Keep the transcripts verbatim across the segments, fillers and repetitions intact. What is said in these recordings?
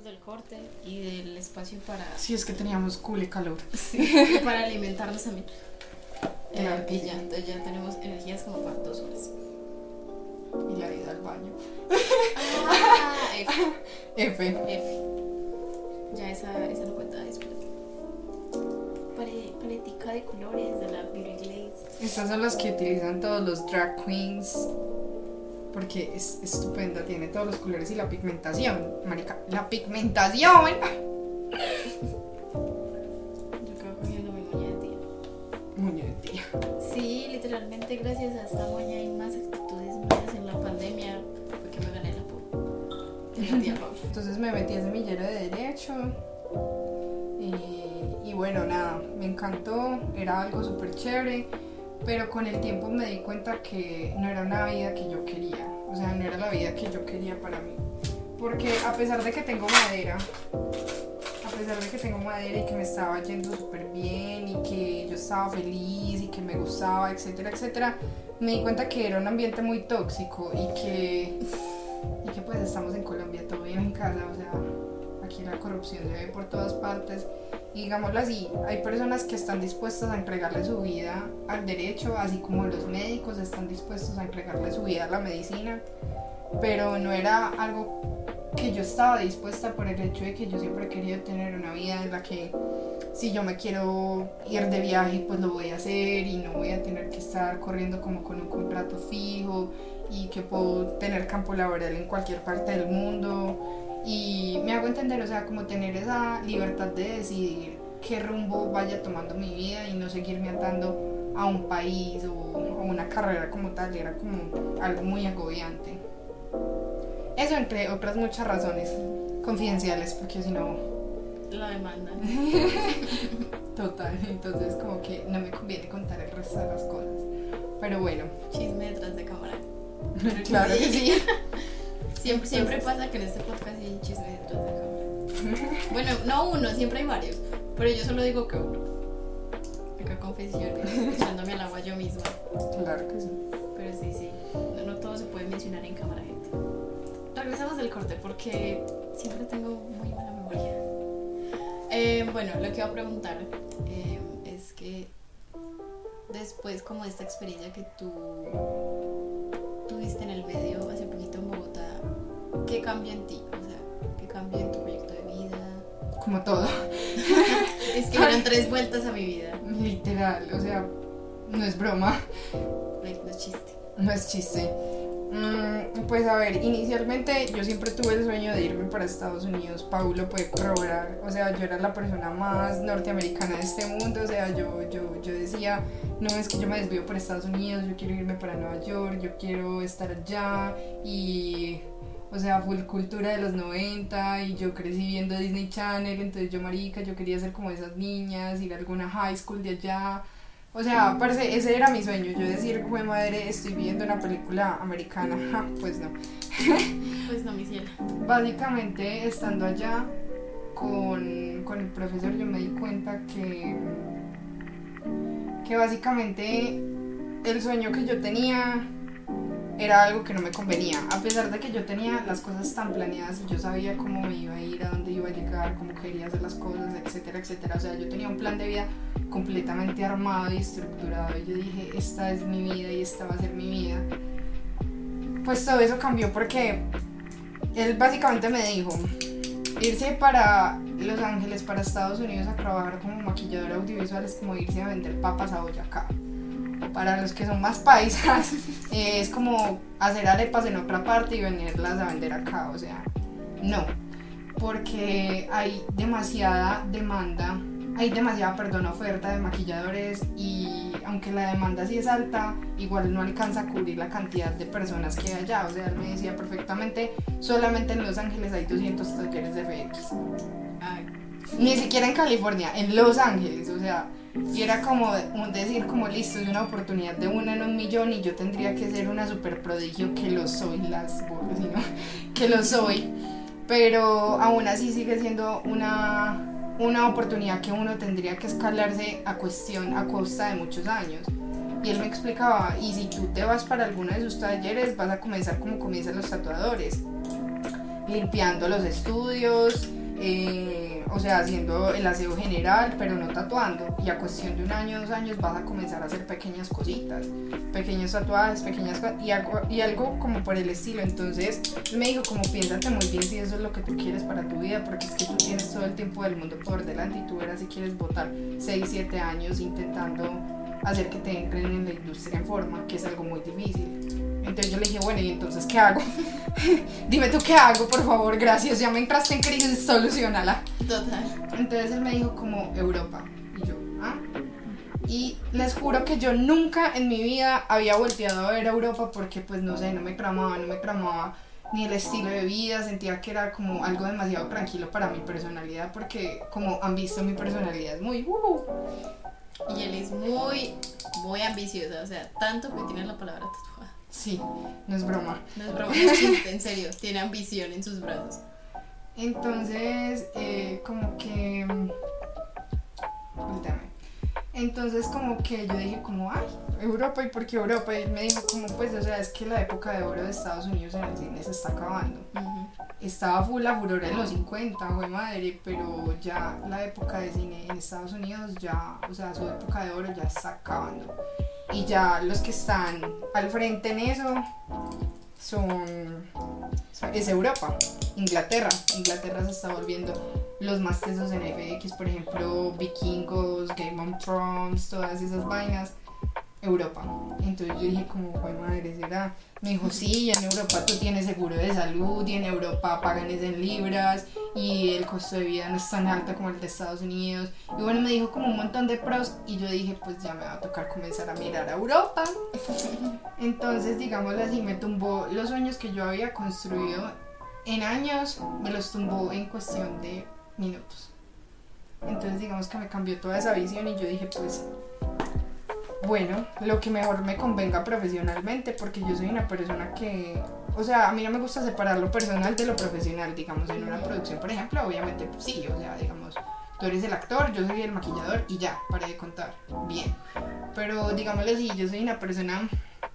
del corte y del espacio para... Sí, es que teníamos cool y calor. Sí, para alimentarnos también. Claro eh, que y sí. ya, entonces ya tenemos energías como para dos horas. Y la ida al baño. Ah, F. F. F. Ya esa, esa no cuenta después. Pale, paletica de colores de la Beauty Glaze. Estas son las que utilizan todos los drag queens. Porque es estupenda, tiene todos los colores y la pigmentación. Marica, la pigmentación. Yo acabo cogiendo mi moña de tía. Moño de tía. Sí, literalmente gracias a esta moña hay más actitudes mías en la pandemia. Porque me gané la po. Que la tía Pau. Entonces me metí a semillero de derecho. Y, y bueno, nada, me encantó. Era algo súper chévere. Pero con el tiempo me di cuenta que no era una vida que yo quería. O sea, no era la vida que yo quería para mí. Porque a pesar de que tengo madera, a pesar de que tengo madera y que me estaba yendo súper bien y que yo estaba feliz y que me gustaba, etcétera, etcétera, me di cuenta que era un ambiente muy tóxico y que, y que pues estamos en Colombia, todo bien en casa, o sea, aquí la corrupción se ve por todas partes. Y digámoslo así, hay personas que están dispuestas a entregarle su vida al derecho, así como los médicos están dispuestos a entregarle su vida a la medicina, pero no era algo que yo estaba dispuesta por el hecho de que yo siempre he querido tener una vida en la que si yo me quiero ir de viaje pues lo voy a hacer y no voy a tener que estar corriendo como con un contrato fijo y que puedo tener campo laboral en cualquier parte del mundo. Y me hago entender, o sea, como tener esa libertad de decidir qué rumbo vaya tomando mi vida y no seguirme atando a un país o a una carrera como tal, era como algo muy agobiante. Eso entre otras muchas razones confidenciales, porque si no... La demanda. Total, entonces como que no me conviene contar el resto de las cosas. Pero bueno. Chisme detrás de cámara. Claro que sí. Siempre, siempre pasa que en este podcast hay chisme detrás de cámara. Bueno, no uno, siempre hay varios. Pero yo solo digo que uno. Acá confesiones, echándome al agua yo misma. Claro que sí. Pero sí, sí. No, no todo se puede mencionar en cámara, gente. Regresamos del corte porque siempre tengo muy mala memoria. Eh, bueno, lo que iba a preguntar eh, es que después como de esta experiencia que tú tuviste en el medio hace poquito en Bogotá, ¿qué cambió en ti? O sea, ¿qué cambió en tu proyecto de vida? Como todo. Es que dieron tres vueltas a mi vida. Literal, o sea, no es broma. No es chiste. No es chiste. Mm, pues a ver, inicialmente yo siempre tuve el sueño de irme para Estados Unidos. Paul lo puede corroborar. O sea, yo era la persona más norteamericana de este mundo. O sea, yo, yo, yo decía, no, es que yo me desvío por Estados Unidos, yo quiero irme para Nueva York, yo quiero estar allá. Y, o sea, full cultura de los noventa. Y yo crecí viendo Disney Channel. Entonces yo, marica, yo quería ser como esas niñas, ir a alguna high school de allá. O sea, parce, ese era mi sueño, yo decir, güey madre, estoy viendo una película americana. Ja, pues no. Pues no, mi cielo. Básicamente, estando allá con, con el profesor, yo me di cuenta que, que básicamente el sueño que yo tenía era algo que no me convenía. A pesar de que yo tenía las cosas tan planeadas, yo sabía cómo me iba a ir, a dónde iba a llegar, cómo quería hacer las cosas, etcétera, etcétera. O sea, yo tenía un plan de vida completamente armado y estructurado y yo dije, esta es mi vida y esta va a ser mi vida. Pues todo eso cambió porque él básicamente me dijo, irse para Los Ángeles, para Estados Unidos a trabajar como maquilladora audiovisual es como irse a vender papas a Boyacá. Para los que son más paisas, eh, es como hacer arepas en otra parte y venirlas a vender acá, o sea, no, porque hay demasiada demanda, hay demasiada, perdón, oferta de maquilladores y aunque la demanda sí es alta, igual no alcanza a cubrir la cantidad de personas que hay allá, o sea, él me decía perfectamente, solamente en Los Ángeles hay doscientos talleres de F X. Ay. Ni siquiera en California, en Los Ángeles, o sea, y era como decir, como listo, es una oportunidad de una en un millón y yo tendría que ser una super prodigio, que lo soy, las bolas, ¿no? Que lo soy, pero aún así sigue siendo una, una oportunidad que uno tendría que escalarse a cuestión, a costa de muchos años. Y él me explicaba, y si tú te vas para alguno de sus talleres, vas a comenzar como comienzan los tatuadores. limpiando los estudios, eh, o sea, haciendo el aseo general, pero no tatuando. Y a cuestión de un año, dos años vas a comenzar a hacer pequeñas cositas, pequeños tatuajes, pequeñas cosas, y algo, y algo como por el estilo. Entonces me dijo como piénsate muy bien si eso es lo que tú quieres para tu vida, porque es que tú tienes todo el tiempo del mundo por delante y tú verás si quieres botar seis, siete años intentando hacer que te entren en la industria en forma, que es algo muy difícil. Entonces yo le dije, bueno, ¿y entonces qué hago? Dime tú qué hago, por favor, gracias, ya me entraste en crisis, solucionala. Total. Entonces él me dijo como Europa, y yo, ¿ah? Y les juro que yo nunca en mi vida había volteado a ver a Europa porque pues no sé, no me tramaba, no me tramaba ni el estilo de vida, sentía que era como algo demasiado tranquilo para mi personalidad, porque como han visto mi personalidad es muy... Uh, Y él es muy, muy ambicioso, o sea, tanto que tiene la palabra tatuada. sí, no es broma. No es broma, no es chiste, en serio, tiene ambición en sus brazos. Entonces, eh, como que... Cuéntame. Entonces como que yo dije como, ay, Europa, ¿y por qué Europa? Y él me dijo como, pues, o sea, es que la época de oro de Estados Unidos en el cine se está acabando. Uh-huh. Estaba full la furor en los cincuenta, fue madre, pero ya la época de cine en Estados Unidos ya, o sea, su época de oro ya está acabando. Y ya los que están al frente en eso son, son es Europa, Inglaterra. Inglaterra se está volviendo los más tesos en F X, por ejemplo, Vikingos, Game of Thrones, todas esas vainas. Europa. Entonces yo dije como, joder madre, ¿será? Me dijo, sí, en Europa tú tienes seguro de salud y en Europa pagan es en libras y el costo de vida no es tan alto como el de Estados Unidos. Y bueno, me dijo como un montón de pros y yo dije, pues ya me va a tocar comenzar a mirar a Europa. Entonces, digámoslo así, me tumbó los sueños que yo había construido en años, me los tumbó en cuestión de minutos. Entonces digamos que me cambió toda esa visión y yo dije, pues... bueno, lo que mejor me convenga profesionalmente, porque yo soy una persona que, o sea, a mí no me gusta separar lo personal de lo profesional, digamos, en una producción, por ejemplo, obviamente, pues, sí, o sea, digamos, tú eres el actor, yo soy el maquillador y ya, paré de contar, bien, pero digámoslo así, yo soy una persona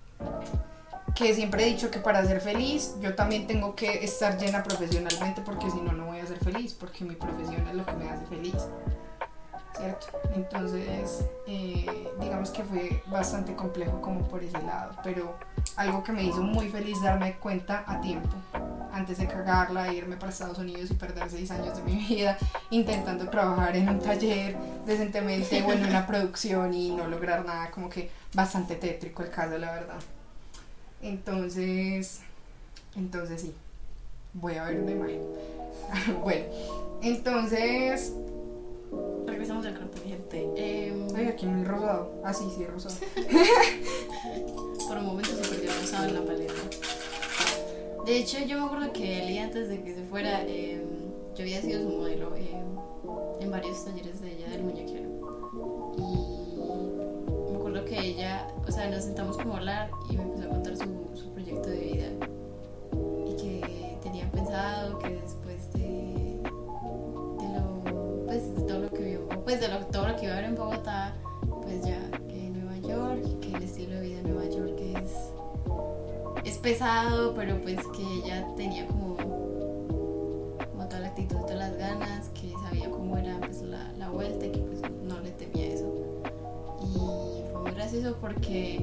que siempre he dicho que para ser feliz, yo también tengo que estar llena profesionalmente, porque si no, no voy a ser feliz, porque mi profesión es lo que me hace feliz. ¿Cierto? Entonces, eh, digamos que fue bastante complejo como por ese lado, pero algo que me hizo muy feliz darme cuenta a tiempo, antes de cagarla, irme para Estados Unidos y perder seis años de mi vida intentando trabajar en un taller decentemente o en una producción y no lograr nada, como que bastante tétrico el caso, la verdad. Entonces, entonces sí, voy a ver una imagen. Bueno, entonces... regresamos al corte, gente. Eh, Ay, aquí no hay rosado. Ah, sí, sí, rosado. por un momento se perdió rosado en la paleta. De hecho, yo me acuerdo que Eli, antes de que se fuera, eh, yo había sido su modelo eh, en varios talleres de ella del muñequero. Y me acuerdo que ella, o sea, nos sentamos como a hablar y me empezó a contar su, su proyecto de vida. Y que tenía pensado que después de, de lo, pues, de todo lo que vio, pues de lo, todo lo que iba a ver en Bogotá, pues ya que en Nueva York, que el estilo de vida en Nueva York es, es pesado, pero pues que ella tenía como, como toda la actitud, todas las ganas, que sabía cómo era pues la, la vuelta y que pues no le temía eso. Y fue muy gracioso porque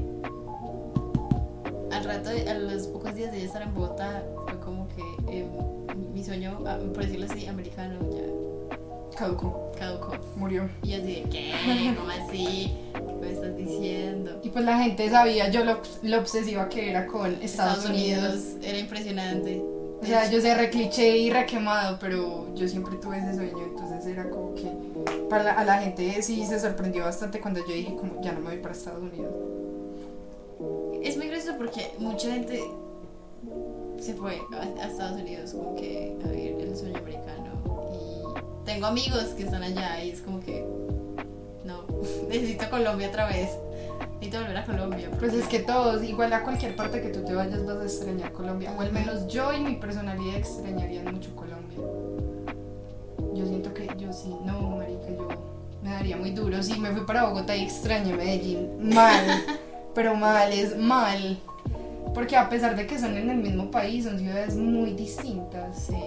al rato, a los pocos días de ella estar en Bogotá, fue como que eh, mi sueño, por decirlo así, americano ya Caducó. caducó. Murió. Y yo así de, ¿qué? ¿Cómo así? ¿Qué me estás diciendo? Y pues la gente sabía yo lo, lo obsesiva que era con Estados, Estados Unidos. Unidos era impresionante. O sea, yo sé recliché y requemado, pero yo siempre tuve ese sueño, entonces era como que para la, a la gente sí se sorprendió bastante cuando yo dije como ya no me voy para Estados Unidos. Es muy gracioso porque mucha gente se fue a, a Estados Unidos como que a vivir el sueño americano y tengo amigos que están allá y es como que no, necesito Colombia otra vez, necesito volver a Colombia. Pues es que todos, igual a cualquier parte que tú te vayas vas a extrañar Colombia, o al menos yo y mi personalidad extrañarían mucho Colombia. Yo siento que yo sí, no, marica, yo me daría muy duro. Sí, me fui para Bogotá y extrañé Medellín, mal, pero mal, es mal. Porque a pesar de que son en el mismo país, son ciudades muy distintas. Sí.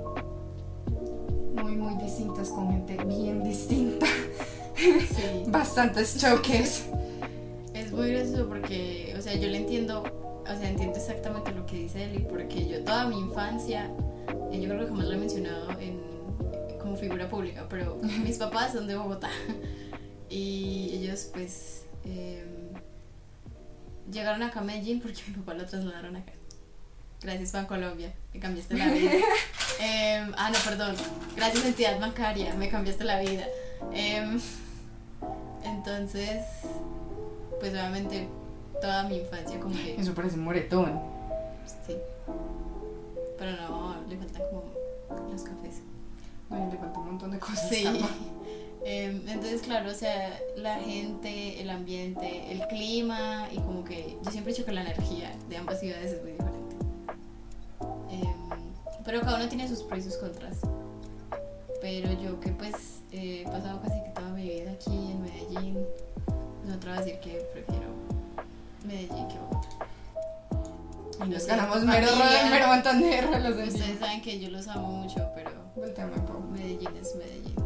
Muy, muy distintas, con gente bien distinta. Sí. Bastantes choques. Es muy gracioso porque, o sea, yo le entiendo, o sea, entiendo exactamente lo que dice Eli, porque yo toda mi infancia, eh, yo creo que jamás lo he mencionado en, como figura pública, pero mis papás son de Bogotá y ellos pues eh, llegaron acá a Medellín porque mi papá lo trasladaron acá. Gracias Bancolombia, me cambiaste la vida. eh, ah, no, perdón, gracias entidad bancaria, me cambiaste la vida. Eh, entonces, pues obviamente toda mi infancia como que... Eso parece un moretón. Sí. Pero no, le faltan como los cafés. Ay, le falta un montón de cosas. Sí. Eh, entonces, claro, o sea, la gente, el ambiente, el clima y como que yo siempre he dicho que la energía de ambas ciudades es muy diferente. Eh, pero cada uno tiene sus pros y sus contras. Pero yo que pues eh, he pasado casi que toda mi vida aquí en Medellín, no te voy a decir que prefiero Medellín que Bogotá. Y nos Sí, ganamos tu mero, familia. mero montón de rolos Ustedes encima. saben que yo los amo mucho, pero Volteame, Pau. Medellín es Medellín.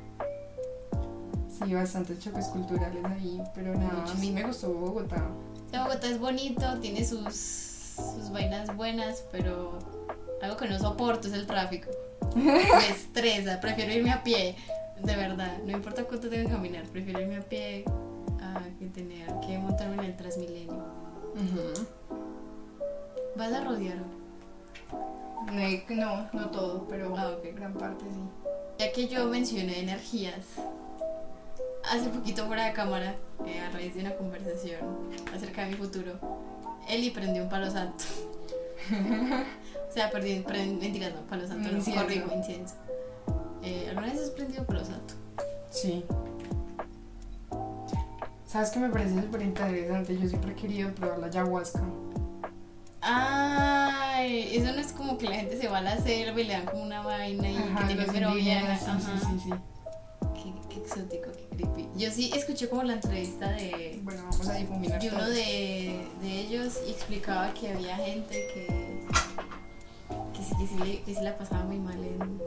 Sí, bastantes choques culturales ahí, pero nada, a mí me gustó Bogotá. O Bogotá es bonito, tiene sus, sus vainas buenas, pero algo que no soporto es el tráfico. Me estresa, prefiero irme a pie, de verdad. No importa cuánto tenga que caminar, prefiero irme a pie a que tener que montarme en el Transmilenio. Uh-huh. ¿Vas a rodear? No, no todo, pero Ah, ok. gran parte sí. Ya que yo mencioné energías, hace poquito fuera de cámara, eh, a raíz de una conversación acerca de mi futuro, Eli prendió un palo santo. O sea, perdí, prend, mentiras, no, palo santo, no, Incienso. corrijo, incienso. Eh, ¿Alguna vez has prendido palo santo? Sí. ¿Sabes qué me parece súper interesante? Yo siempre he querido probar la ayahuasca. Ay, eso no es como que la gente se va a la selva y le dan como una vaina y Ajá, que tiene los mero indígenas, viaje. sí, Ajá. sí, sí, sí. Qué, qué exótico, qué creepy. Yo sí escuché como la entrevista de, Bueno, vamos a difuminar de uno todo. de, de ellos y explicaba que había gente que, que, sí, que, sí, le- que sí la pasaba muy mal en,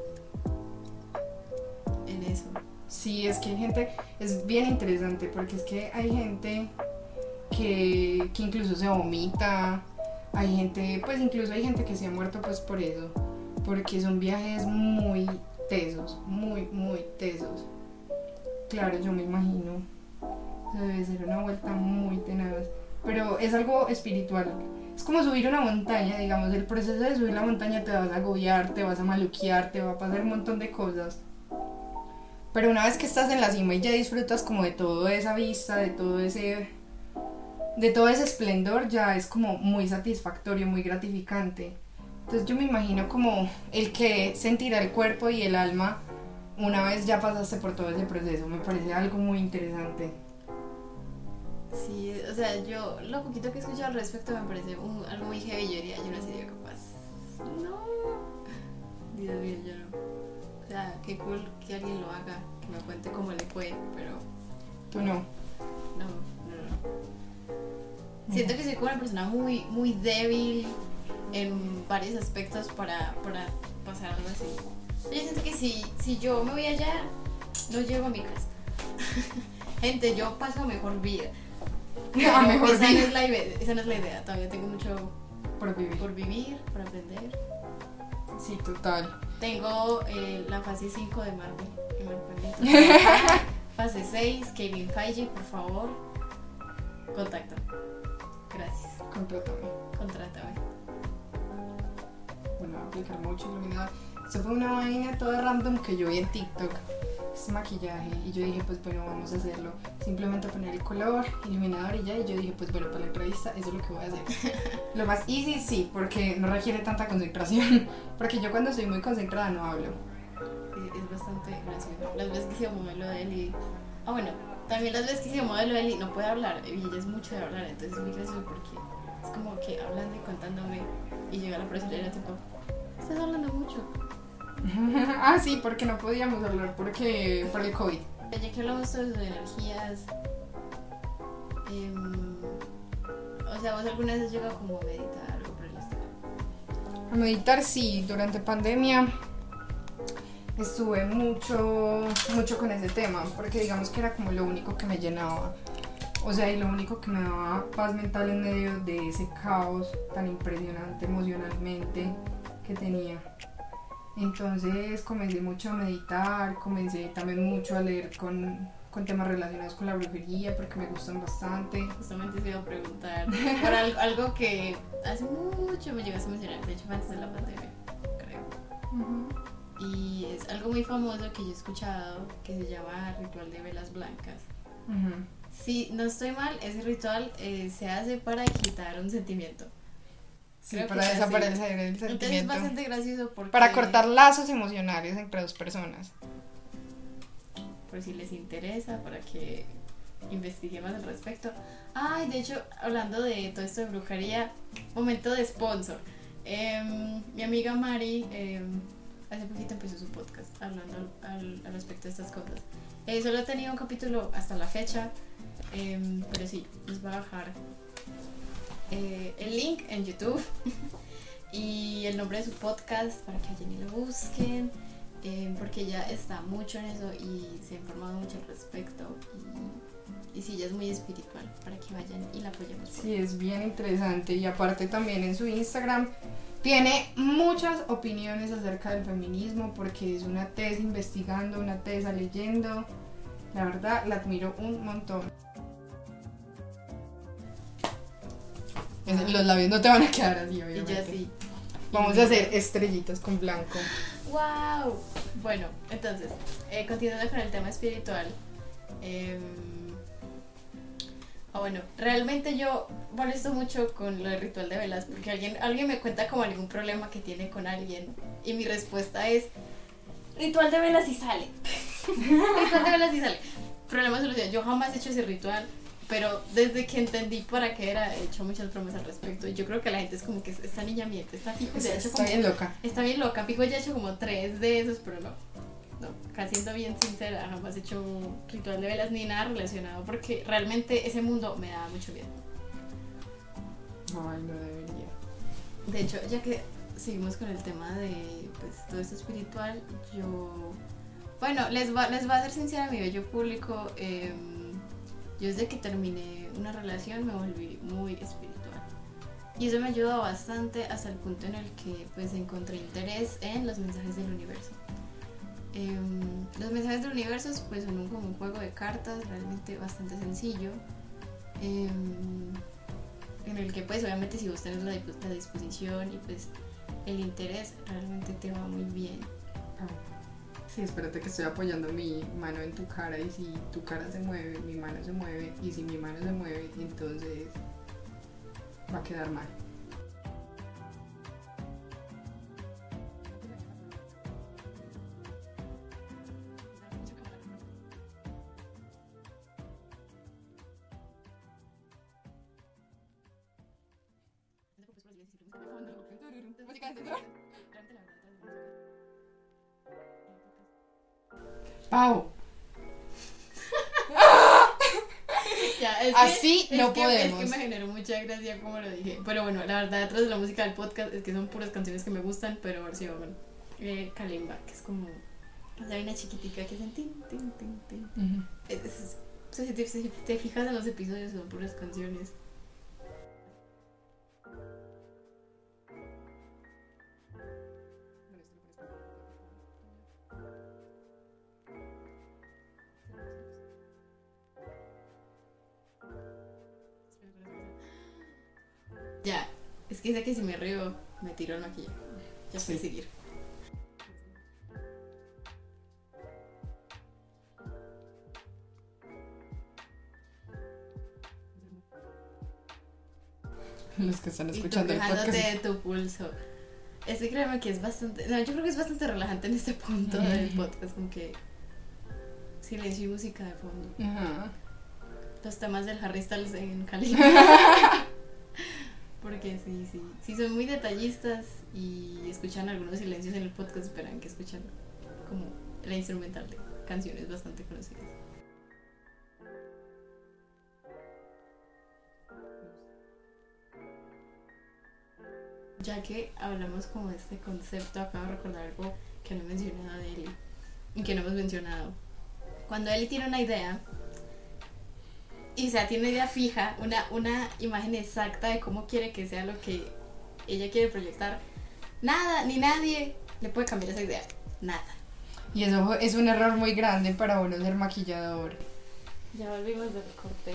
en eso. Sí, es que hay gente, es bien interesante porque es que hay gente que, que incluso se vomita, hay gente, pues incluso hay gente que se ha muerto pues por eso, porque son viajes muy tesos, muy, muy tesos. Claro, yo me imagino, o sea, debe ser una vuelta muy tenaz, pero es algo espiritual. Es como subir una montaña, digamos, el proceso de subir la montaña te vas a agobiar, te vas a maluquear, te va a pasar un montón de cosas. Pero una vez que estás en la cima y ya disfrutas como de toda esa vista, de todo ese de todo ese esplendor, ya es como muy satisfactorio, muy gratificante. Entonces yo me imagino como el que sentirá el cuerpo y el alma una vez ya pasaste por todo ese proceso. Me parece algo muy interesante. Sí, o sea, yo lo poquito que he escuchado al respecto me parece un, algo muy heavy. Yo diría, yo no sería capaz. No. Dios mío, yo no. O sea, qué cool que alguien lo haga, que me cuente cómo le fue, pero Tú no. no, no, no. Siento que soy como una persona muy, muy débil en varios aspectos para, para pasar algo así. Yo siento que si, si yo me voy allá, no llego a mi casa. Gente, yo paso mejor vida. Pero A mejor esa, vida. No es la, ide- esa no es la idea, todavía tengo mucho Por vivir. por vivir, por aprender. Sí, total. Tengo eh, la fase cinco de Marvel, que me permite. Fase seis, Kevin Feige, por favor, contacto. Gracias, Contrátame. contrátame. Bueno, voy a aplicar mucho iluminador. Eso fue una vaina toda random que yo vi en TikTok. Es maquillaje. Y yo dije, pues bueno, vamos a hacerlo. Simplemente poner el color, iluminador y ya. Y yo dije, pues bueno, para la entrevista eso es lo que voy a hacer. Lo más easy sí, porque no requiere tanta concentración. Porque yo cuando estoy muy concentrada no hablo. Sí, es bastante gracioso. Las veces que he sido modelo de Eli. Ah, bueno, también las veces que he sido modelo de Eli no puede hablar. Y ella es mucho de hablar, entonces es muy gracioso porque es como que hablando y contándome. Y llega la profesora y era tipo, estás hablando mucho. Ah, sí, porque no podíamos hablar porque por el COVID. Ya que hablamos todos de energías, eh, o sea, ¿vos alguna vez has llegado como a meditar o algo por el estilo? A meditar sí, durante pandemia estuve mucho, mucho con ese tema, porque digamos que era como lo único que me llenaba. O sea, y lo único que me daba paz mental en medio de ese caos tan impresionante emocionalmente que tenía. Entonces comencé mucho a meditar, comencé también mucho a leer con, con temas relacionados con la brujería porque me gustan bastante. Justamente te iba a preguntar por algo, algo que hace mucho me llegaste a mencionar, de hecho fue antes de la pandemia, creo. Uh-huh. Y es algo muy famoso que yo he escuchado que se llama ritual de velas blancas. Uh-huh. Si no estoy mal, ese ritual eh, se hace para quitar un sentimiento. Sí, Creo para que es así. desaparecer el Entonces es sentimiento. bastante gracioso porque... Para cortar lazos emocionales entre dos personas. Por si les interesa, para que investigue más al respecto. Ay, de hecho, hablando de todo esto de brujería, momento de sponsor. Eh, mi amiga Mari eh, hace poquito empezó su podcast hablando al, al respecto de estas cosas. Eh, solo he tenido un capítulo hasta la fecha, eh, pero sí, les voy a dejar eh, el link en YouTube y el nombre de su podcast para que vayan y lo busquen. Eh, porque ella está mucho en eso y se ha informado mucho al respecto y, y sí, ella es muy espiritual para que vayan y la apoyemos. Sí, es bien interesante y aparte también en su Instagram tiene muchas opiniones acerca del feminismo porque es una tesa investigando, una tesa leyendo, la verdad la admiro un montón. Los labios no te van a quedar así, obviamente. Y ya sí. Vamos a hacer estrellitas con blanco. ¡Wow! Bueno, entonces, eh, continuando con el tema espiritual. Eh, ah, bueno, realmente yo molesto mucho con lo del ritual de velas porque alguien, alguien me cuenta como algún problema que tiene con alguien y mi respuesta es: ritual de velas y sale. Ritual de velas y sale. Problema solucionado. Yo jamás he hecho ese ritual. Pero desde que entendí para qué era, he hecho muchas bromas al respecto. Y yo creo que la gente es como que esta niña miente, esta fijo ya ha hecho Está como, bien loca. Está bien loca, fijo ya ha hecho como tres de esos, pero no. No, casi siendo bien sincera, jamás he hecho un ritual de velas ni nada relacionado. Porque realmente ese mundo me da mucho miedo. Ay, no debería. De hecho, ya que seguimos con el tema de pues, todo esto espiritual, yo... Bueno, les va, les va a ser sincera mi bello público. Eh, Yo desde que terminé una relación me volví muy espiritual y eso me ayudó bastante hasta el punto en el que pues encontré interés en los mensajes del universo. Eh, los mensajes del universo pues son un, como un juego de cartas realmente bastante sencillo, eh, en el que pues obviamente si vos tenés la, la disposición y pues el interés realmente te va muy bien. Sí, espérate que estoy apoyando mi mano en tu cara y si tu cara se mueve, mi mano se mueve y si mi mano se mueve, entonces va a quedar mal. Pau. Ya, es Así que, no es que, podemos. Es que me generó mucha gracia como lo dije. Pero bueno, la verdad detrás de la música del podcast es que son puras canciones que me gustan, pero versión eh, kalimba, que es como la vaina chiquitica que hacen tin, tin, tin, tin. Uh-huh. Es, es, o sea, si te, si te fijas en los episodios son puras canciones. Ya, es que sé que si me río me tiro el maquillaje. Ya sé Sí. seguir. Los que están Y tú escuchando el quejándote podcast. de tu pulso. Este créeme que es bastante, no, yo creo que es bastante relajante en este punto del podcast, como que silencio y música de fondo. Ajá. Los temas del Harry Styles en Cali. Porque sí, sí, sí son muy detallistas y escuchan algunos silencios en el podcast, esperan que escuchan como la instrumental de canciones bastante conocidas. Ya que hablamos como de este concepto, acabo de recordar algo que no he mencionado de Eli y que no hemos mencionado. Cuando Eli tiene una idea, y o sea, tiene una idea fija, una, una imagen exacta de cómo quiere que sea lo que ella quiere proyectar, nada ni nadie le puede cambiar esa idea, nada. Y eso es un error muy grande para uno ser maquillador. Ya volvimos del corte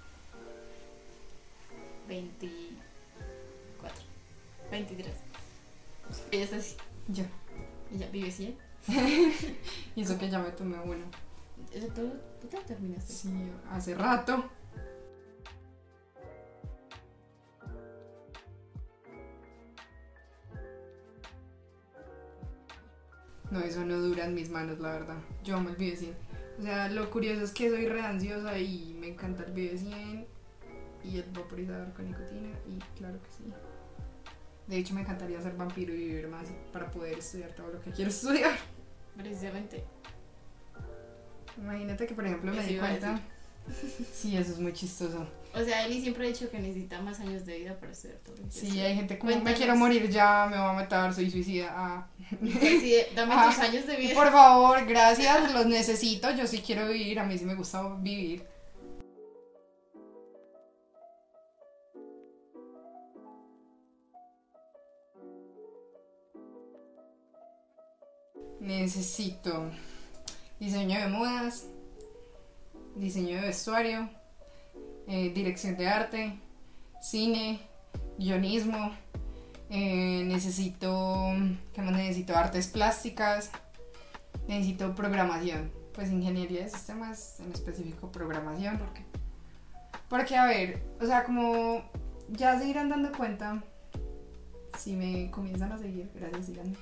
veinticuatro, veintitrés. Ella está así. Yo. Y ya vive cien. Y eso que ya me tomé uno. ¿Eso todo? ¿Tú te lo terminaste? Sí, hace rato. No, eso no dura en mis manos, la verdad. Yo amo el Vive cien. O sea, lo curioso es que soy re ansiosa y me encanta el Vive cien y el vaporizador con nicotina, y claro que sí. De hecho, me encantaría ser vampiro y vivir más para poder estudiar todo lo que quiero estudiar. Precisamente. Imagínate que, por ejemplo, me Eso di iba a cuenta. Sí, eso es muy chistoso. O sea, Eli siempre ha dicho que necesita más años de vida para estudiar todo. Sí, hay gente como, Cuéntanos. me quiero morir ya, me voy a matar, soy suicida. Ah. Sí, dame Ah, tus años de vida. Por favor, gracias, los necesito, yo sí quiero vivir, a mí sí me gusta vivir. Necesito diseño de modas, diseño de vestuario, eh, dirección de arte, cine, guionismo, eh, necesito, ¿qué más necesito? Artes plásticas, necesito programación, pues ingeniería de sistemas, en específico programación, porque, porque a ver, o sea, como ya se irán dando cuenta, si me comienzan a seguir, gracias, síganme.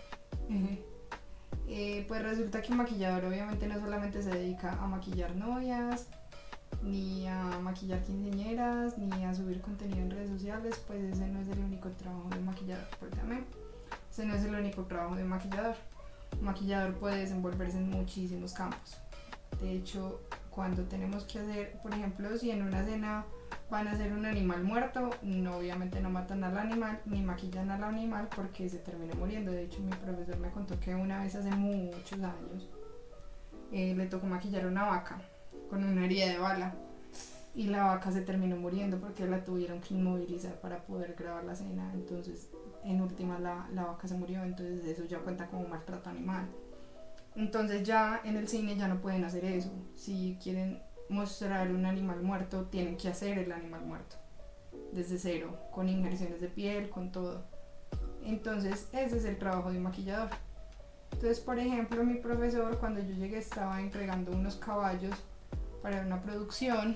Eh, pues resulta que un maquillador obviamente no solamente se dedica a maquillar novias, ni a maquillar quinceañeras, ni a subir contenido en redes sociales, pues ese no es el único trabajo de un maquillador, perdóname, ese no es el único trabajo de un maquillador. Un maquillador puede desenvolverse en muchísimos campos. De hecho, cuando tenemos que hacer, por ejemplo, si en una cena van a hacer un animal muerto, no, obviamente no matan al animal ni maquillan al animal porque se termina muriendo. De hecho, mi profesor me contó que una vez hace muchos años eh, le tocó maquillar a una vaca con una herida de bala y la vaca se terminó muriendo porque la tuvieron que inmovilizar para poder grabar la escena. Entonces, en última la, la vaca se murió, entonces eso ya cuenta como maltrato animal. Entonces ya en el cine ya no pueden hacer eso. Si quieren mostrar un animal muerto, tienen que hacer el animal muerto desde cero, con inmersiones de piel, con todo. Entonces ese es el trabajo de un maquillador. Entonces, por ejemplo, mi profesor, cuando yo llegué, estaba entregando unos caballos para una producción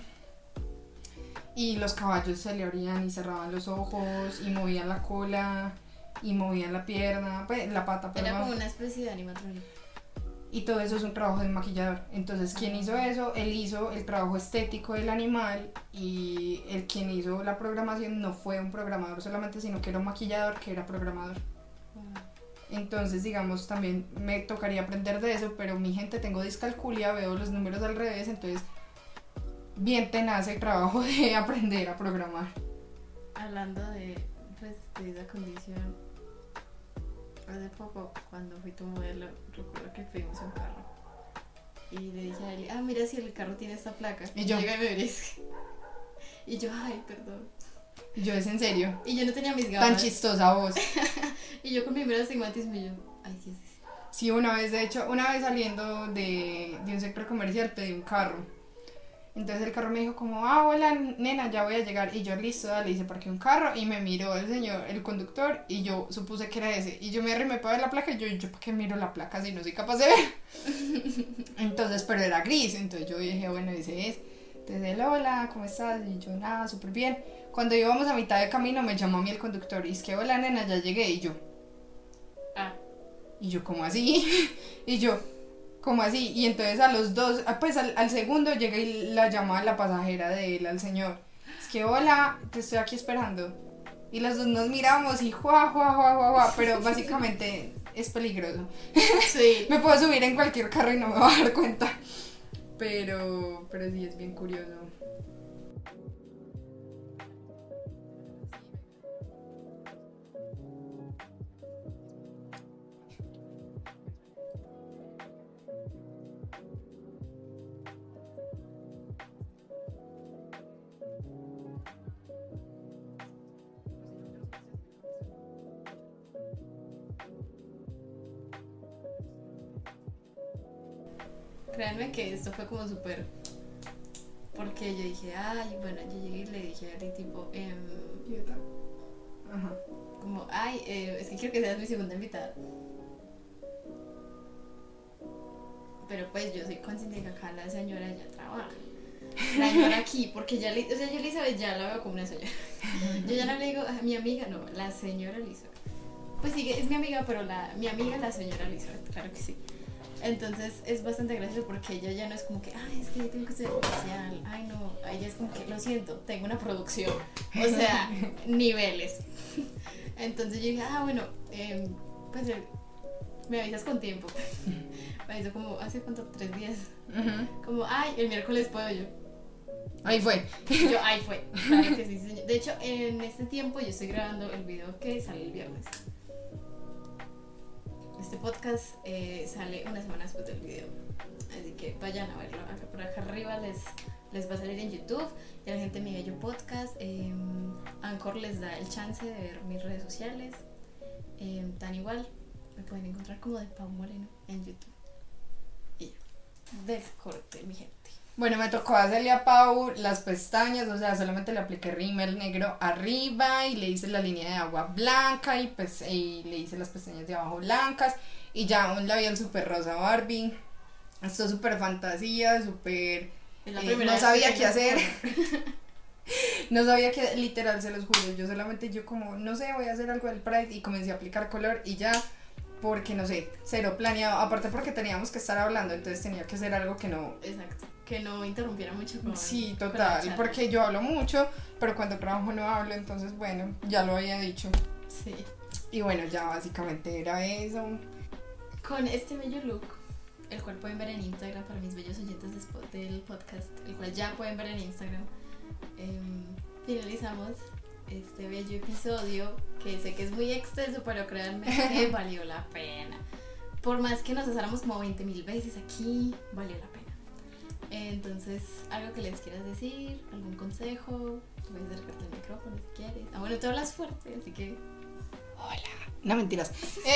y los caballos se le abrían y cerraban los ojos y movían la cola y movían la pierna, pues la pata, perdón. Era como una especie de animatronic. Y todo eso es un trabajo de un maquillador. Entonces, ¿quién hizo eso? Él hizo el trabajo estético del animal, y el quien hizo la programación no fue un programador solamente, sino que era un maquillador que era programador. Entonces, digamos, también me tocaría aprender de eso, pero mi gente, tengo discalculia, veo los números al revés, entonces bien tenaz el trabajo de aprender a programar. Hablando de, pues, de esa condición, hace poco, cuando fui tu modelo, recuerdo que pedimos un carro y le dije a él, ah, mira si el carro tiene esta placa, y yo, llega y me merece. Y yo, ay, perdón. Yo, es en serio. Y yo no tenía mis gafas. Tan chistosa vos. Y yo con mi mero astigmatismo y yo, ay, sí, sí, sí. Sí, una vez, de hecho, una vez saliendo de, de un sector comercial pedí un carro. Entonces el carro me dijo como, ah, hola nena, ya voy a llegar. Y yo, listo, dale, hice parqué un carro y me miró el señor, el conductor, y yo supuse que era ese. Y yo me arrimé para ver la placa y yo, ¿yo por qué miro la placa si no soy capaz de ver? Entonces, pero era gris, entonces yo dije, bueno, ese es. Entonces él, hola, ¿cómo estás? Y yo, nada, súper bien. Cuando íbamos a mitad de camino me llamó a mí el conductor y es que, hola nena, ya llegué. Y yo, ah. Y yo, ¿cómo así? Y yo, ¿cómo así? Y entonces a los dos, pues al, al segundo llega y la llama a la pasajera de él, al señor. Es que, hola, te estoy aquí esperando. Y los dos nos miramos y juá, juá, juá, juá, juá. Pero básicamente es peligroso. Sí. Me puedo subir en cualquier carro y no me voy a dar cuenta. Pero, pero sí es bien curioso. créanme que esto fue como súper, porque yo dije, ay, bueno, yo llegué y le dije a Ari tipo, eh, Ajá. como, ay, eh, es que quiero que seas mi segunda invitada. Pero pues yo soy consciente de que acá la señora ya trabaja. La señora aquí, porque ya, o sea, yo Elizabeth ya la veo como una señora. Yo ya no le digo a mi amiga, no, la señora Elizabeth. Pues sí, es mi amiga, pero la, mi amiga la señora Elizabeth, claro que sí. Entonces es bastante gracioso porque ella ya no es como que, ay, es que tengo que ser oficial, ay no, ella es como que, lo siento, tengo una producción, o sea, niveles. Entonces yo dije, ah, bueno, eh, pues eh, me avisas con tiempo. Me avisó como, ¿hace cuánto? Tres días. Uh-huh. Como, ay, el miércoles puedo yo. Ahí fue. Yo, ahí fue, claro que sí, señor. De hecho, en este tiempo yo estoy grabando el video que sale el viernes. Este podcast eh, sale una semana después del video, así que vayan a verlo. Acá por acá arriba les, les va a salir en YouTube. Y a la gente me yo podcast. Eh, Anchor les da el chance de ver mis redes sociales. Eh, tan igual me pueden encontrar como de Pau Moreno en YouTube. Y ya, del corte, mi gente. Bueno, me tocó hacerle a Pau las pestañas, o sea, solamente le apliqué rímel negro arriba y le hice la línea de agua blanca y pues y le hice las pestañas de abajo blancas y ya un labial súper rosa Barbie. Esto súper fantasía, súper... Eh, no sabía qué hacer. No sabía qué, literal, se los juro. Yo solamente, yo como, no sé, voy a hacer algo del Pride y comencé a aplicar color y ya... Porque no sé, cero planeado, aparte porque teníamos que estar hablando, entonces tenía que hacer algo que no... Exacto, que no interrumpiera mucho con... Sí, total, con porque yo hablo mucho, pero cuando trabajo no hablo, entonces bueno, ya lo había dicho. Sí. Y bueno, ya básicamente era eso. Con este bello look, el cual pueden ver en Instagram para mis bellos oyentes del podcast, el cual ya pueden ver en Instagram, eh, finalizamos este bello episodio, que sé que es muy extenso, pero créanme que valió la pena. Por más que nos asáramos como veinte mil veces aquí, valió la pena. Entonces, algo que les quieras decir, algún consejo, puedes acercarte al micrófono si quieres. Ah, bueno, tú hablas fuerte, así que... Hola. No, mentiras.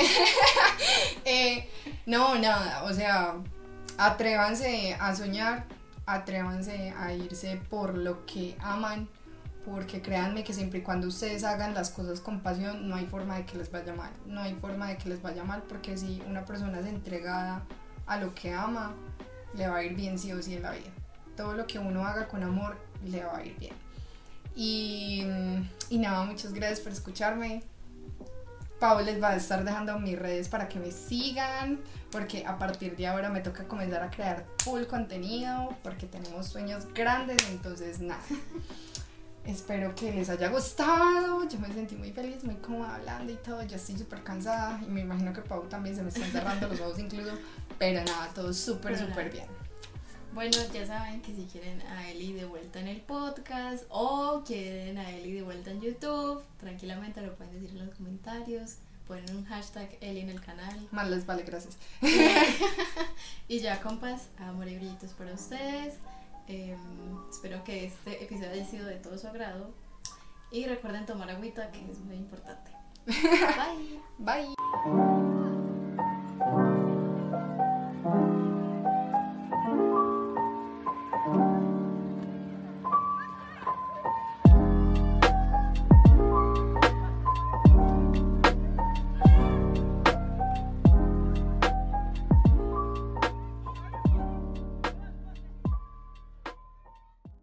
eh, no, nada, o sea, atrévanse a soñar, atrévanse a irse por lo que aman. Porque créanme que siempre y cuando ustedes hagan las cosas con pasión, no hay forma de que les vaya mal. No hay forma de que les vaya mal, porque si una persona es entregada a lo que ama, le va a ir bien sí o sí en la vida. Todo lo que uno haga con amor, le va a ir bien. Y, y nada, muchas gracias por escucharme. Pau les va a estar dejando mis redes para que me sigan, porque a partir de ahora me toca comenzar a crear full contenido, porque tenemos sueños grandes, entonces nada. Espero que les haya gustado. Yo me sentí muy feliz, muy cómoda hablando y todo. Ya estoy súper cansada y me imagino que Pau también se me están cerrando los ojos incluso. Pero nada, todo súper, súper bien. Bueno, ya saben que si quieren a Eli de vuelta en el podcast o quieren a Eli de vuelta en YouTube, tranquilamente lo pueden decir en los comentarios. Ponen un hashtag Eli en el canal. Más les vale, gracias. Y ya, compas, amor y brillitos para ustedes. Eh, espero que este episodio haya sido de todo su agrado y recuerden tomar agüita, que es muy importante. Bye. Bye.